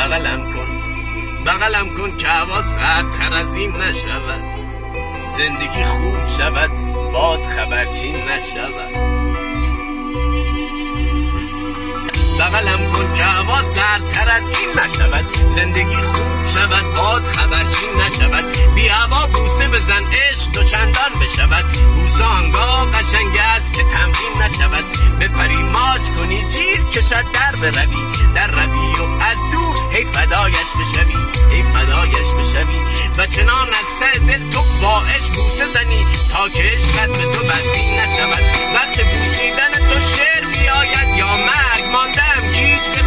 بغلم کن که هوا سردتر از این نشود، زندگی خوب شود باد خبرچین نشود. بغلم کن که هوا سردتر از این نشود، زندگی خوب شود باد خبرچین نشود. بی هوا بوسه بزن عشق دو چندان بشود، بوسه آنگاه قشنگ است که تمرین نشود. بپری ماچ کنی جیغ کشد در روی و از دور هی فدایش بشوی و چنان از ته دل تو با عشق بوسه زنی تا که عشقت به تو بدبین نشود. وقت بوسیدن تو شعر بیاید یا مرگ، ماندم گیج